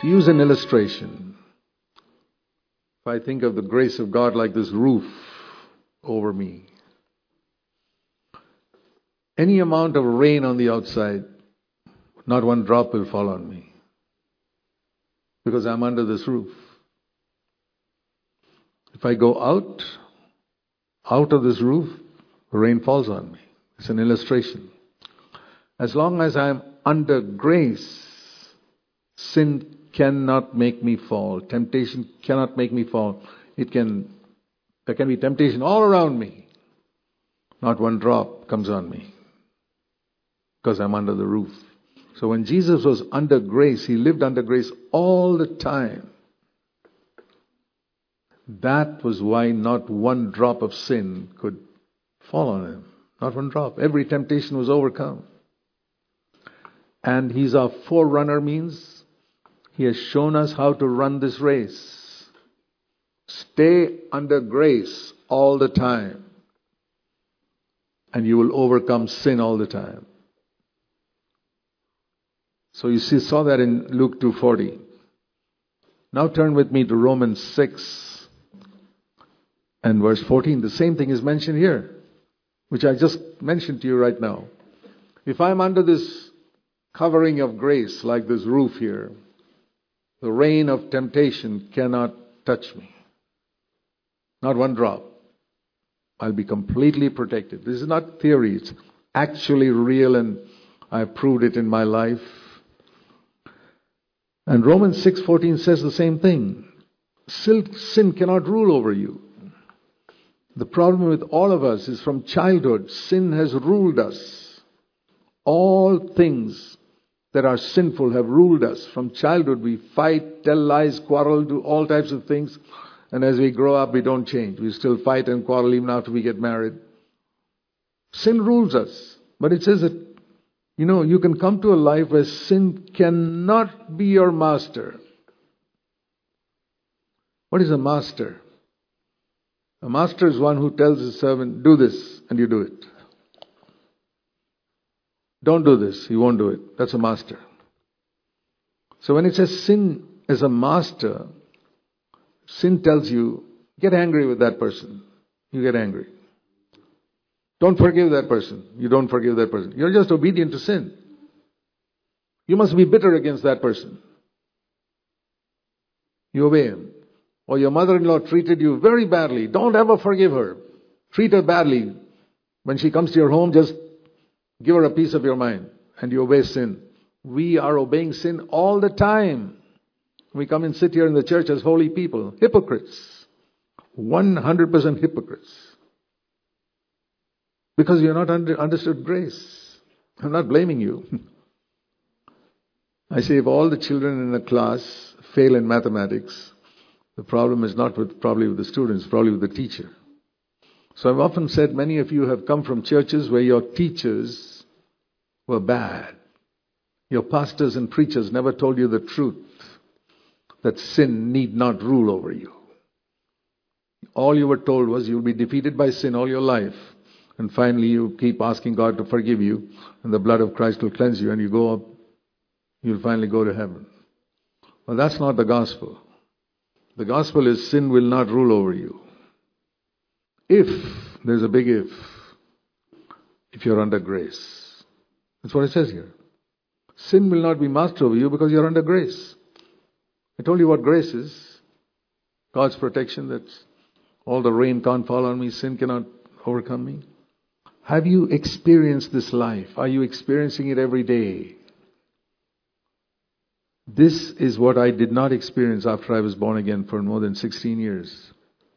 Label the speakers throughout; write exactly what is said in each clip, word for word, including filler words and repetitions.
Speaker 1: To use an illustration, if I think of the grace of God like this roof over me, any amount of rain on the outside, not one drop will fall on me because I'm under this roof. If I go out, out of this roof, rain falls on me. It's an illustration. As long as I'm under grace, sin cannot make me fall. Temptation cannot make me fall. It can, there can be temptation all around me. Not one drop comes on me because I'm under the roof. So when Jesus was under grace, He lived under grace all the time. That was why not one drop of sin could fall on Him. Not one drop. Every temptation was overcome. And He's our forerunner, means He has shown us how to run this race. Stay under grace all the time, and you will overcome sin all the time. So you see, saw that in Luke two forty. Now turn with me to Romans six and verse fourteen. The same thing is mentioned here, which I just mentioned to you right now. If I'm under this covering of grace, like this roof here, the rain of temptation cannot touch me. Not one drop. I'll be completely protected. This is not theory. It's actually real, and I've proved it in my life. And Romans six fourteen says the same thing. Sin cannot rule over you. The problem with all of us is from childhood, sin has ruled us. All things that are sinful have ruled us. From childhood we fight, tell lies, quarrel, do all types of things. And as we grow up, we don't change. We still fight and quarrel even after we get married. Sin rules us. But it says that, you know, you can come to a life where sin cannot be your master. What is a master? A master is one who tells his servant, do this, and you do it. Don't do this, he won't do it. That's a master. So when it says sin as a master, sin tells you, get angry with that person. You get angry. Don't forgive that person. You don't forgive that person. You're just obedient to sin. You must be bitter against that person. You obey him. Or your mother-in-law treated you very badly. Don't ever forgive her. Treat her badly. When she comes to your home, just give her a piece of your mind. And you obey sin. We are obeying sin all the time. We come and sit here in the church as holy people. Hypocrites. one hundred percent hypocrites. Because you're not under, understood grace. I'm not blaming you. I say if all the children in a class fail in mathematics, the problem is not with probably with the students, probably with the teacher. So I've often said many of you have come from churches where your teachers were bad. Your pastors and preachers never told you the truth, that sin need not rule over you. All you were told was you'll be defeated by sin all your life. And finally you keep asking God to forgive you, and the blood of Christ will cleanse you, and you go up, you'll finally go to heaven. Well, that's not the gospel. The gospel is sin will not rule over you. If, there's a big if, if you're under grace. That's what it says here. Sin will not be master over you because you're under grace. I told you what grace is. God's protection, that all the rain can't fall on me, sin cannot overcome me. Have you experienced this life? Are you experiencing it every day? This is what I did not experience after I was born again for more than sixteen years.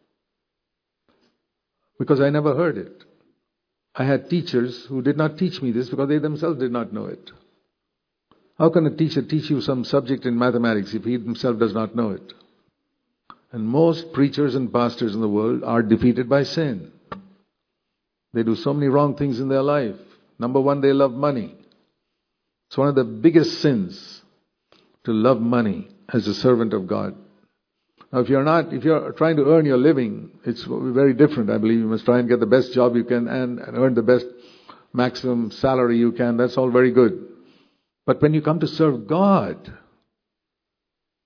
Speaker 1: Because I never heard it. I had teachers who did not teach me this because they themselves did not know it. How can a teacher teach you some subject in mathematics if he himself does not know it? And most preachers and pastors in the world are defeated by sin. They do so many wrong things in their life. Number one, they love money. It's one of the biggest sins to love money as a servant of God. Now, if you're not, if you're trying to earn your living, it's very different. I believe you must try and get the best job you can and, and earn the best maximum salary you can. That's all very good. But when you come to serve God,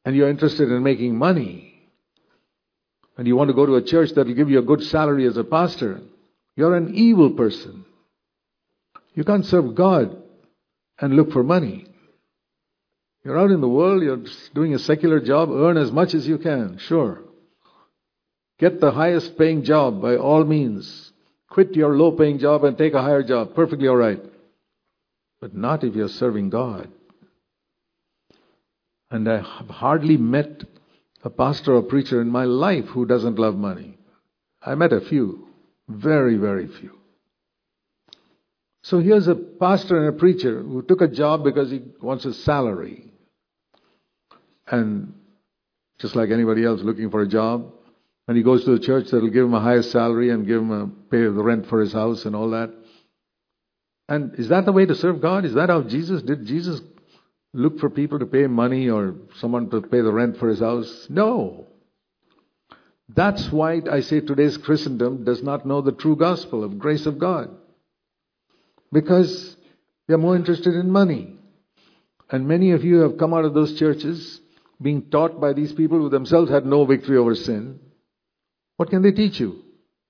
Speaker 1: and you're interested in making money, and you want to go to a church that will give you a good salary as a pastor, you're an evil person. You can't serve God and look for money. You're out in the world, you're doing a secular job, earn as much as you can, sure. Get the highest paying job by all means. Quit your low paying job and take a higher job, perfectly all right. But not if you're serving God. And I have hardly met a pastor or preacher in my life who doesn't love money. I met a few, very, very few. So here's a pastor and a preacher who took a job because he wants a salary. And just like anybody else looking for a job, and he goes to a church that will give him a higher salary and give him a pay the rent for his house and all that. And is that the way to serve God? Is that how Jesus did? Jesus look for people to pay money or someone to pay the rent for his house? No. That's why I say today's Christendom does not know the true gospel of grace of God. Because they are more interested in money. And many of you have come out of those churches being taught by these people who themselves had no victory over sin. What can they teach you?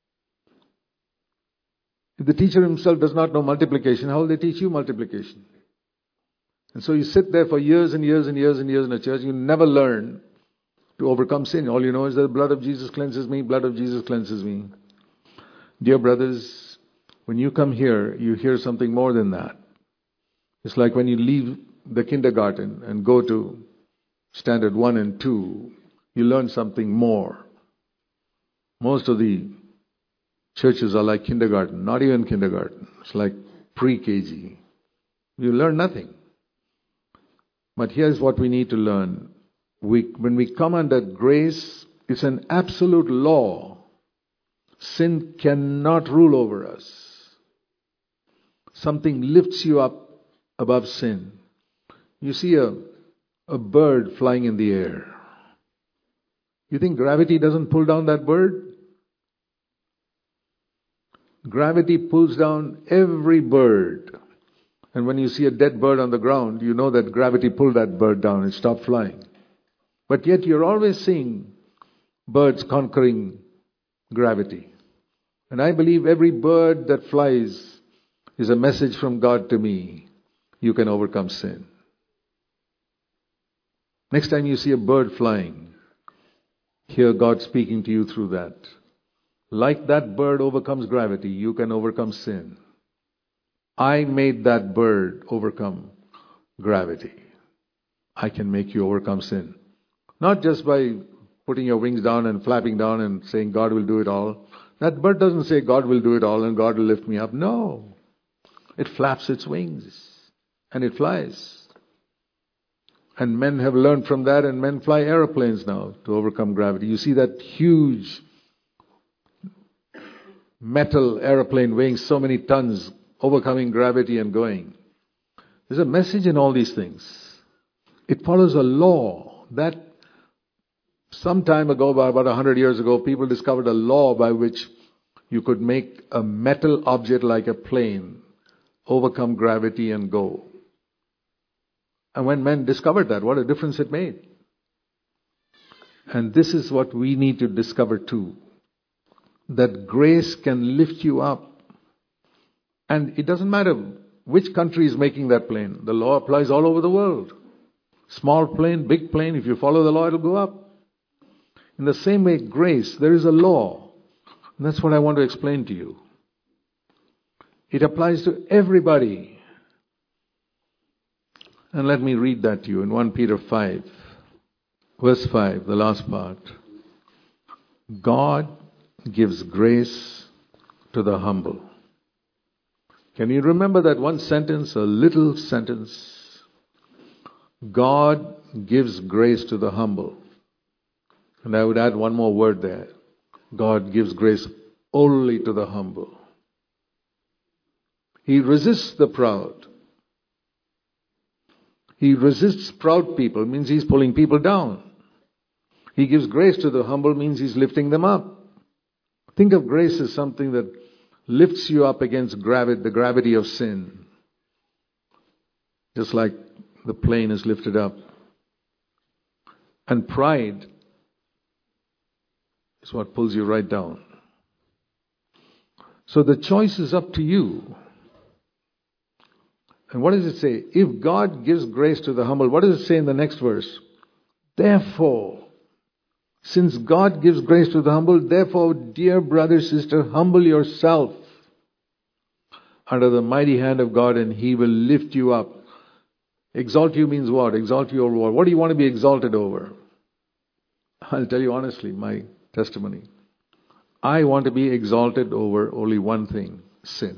Speaker 1: If the teacher himself does not know multiplication, how will they teach you multiplication? And so you sit there for years and years and years and years in a church, you never learn to overcome sin. All you know is that the blood of Jesus cleanses me, blood of Jesus cleanses me. Dear brothers, when you come here, you hear something more than that. It's like when you leave the kindergarten and go to standard one and two, you learn something more. Most of the churches are like kindergarten, not even kindergarten. It's like pre-K G. You learn nothing. But here's what we need to learn. We, when we come under grace, it's an absolute law. Sin cannot rule over us. Something lifts you up above sin. You see a, a bird flying in the air. You think gravity doesn't pull down that bird? Gravity pulls down every bird. And when you see a dead bird on the ground, you know that gravity pulled that bird down. It stopped flying. But yet you're always seeing birds conquering gravity. And I believe every bird that flies is a message from God to me. You can overcome sin. Next time you see a bird flying, hear God speaking to you through that. Like that bird overcomes gravity, you can overcome sin. I made that bird overcome gravity. I can make you overcome sin. Not just by putting your wings down and flapping down and saying God will do it all. That bird doesn't say God will do it all and God will lift me up. No. It flaps its wings and it flies. And men have learned from that, and men fly aeroplanes now to overcome gravity. You see that huge metal aeroplane weighing so many tons, overcoming gravity and going. There's a message in all these things. It follows a law that some time ago, about a hundred years ago, people discovered a law by which you could make a metal object like a plane overcome gravity and go. And when men discovered that, what a difference it made. And this is what we need to discover too. That grace can lift you up. And it doesn't matter which country is making that plane. The law applies all over the world. Small plane, big plane, if you follow the law, it'll go up. In the same way, grace, there is a law. And that's what I want to explain to you. It applies to everybody. And let me read that to you in First Peter five, verse five, the last part. God gives grace to the humble. Can you remember that one sentence, a little sentence? God gives grace to the humble. And I would add one more word there. God gives grace only to the humble. He resists the proud. He resists proud people, means he's pulling people down. He gives grace to the humble, means he's lifting them up. Think of grace as something that lifts you up against gravity, the gravity of sin. Just like the plane is lifted up. And pride is what pulls you right down. So the choice is up to you. And what does it say? If God gives grace to the humble, what does it say in the next verse? Therefore, since God gives grace to the humble, therefore, dear brother, sister, humble yourself under the mighty hand of God, and He will lift you up. Exalt you means what? Exalt you over what? What do you want to be exalted over? I'll tell you honestly, my testimony. I want to be exalted over only one thing, sin.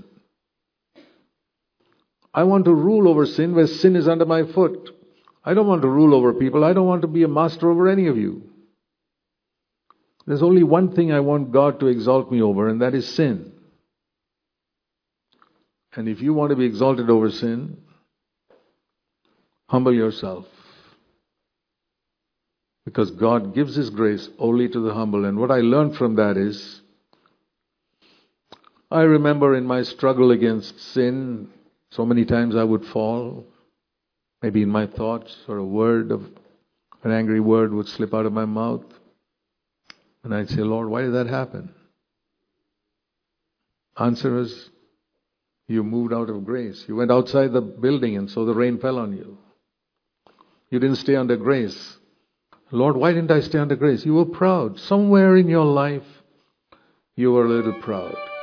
Speaker 1: I want to rule over sin where sin is under my foot. I don't want to rule over people. I don't want to be a master over any of you. There's only one thing I want God to exalt me over, and that is sin. And if you want to be exalted over sin, humble yourself. Because God gives His grace only to the humble. And what I learned from that is, I remember in my struggle against sin, so many times I would fall. Maybe in my thoughts, or a word of, an angry word would slip out of my mouth. And I'd say, Lord, why did that happen? Answer is, you moved out of grace. You went outside the building and so the rain fell on you. You didn't stay under grace. Lord, why didn't I stay under grace? You were proud. Somewhere in your life, you were a little proud.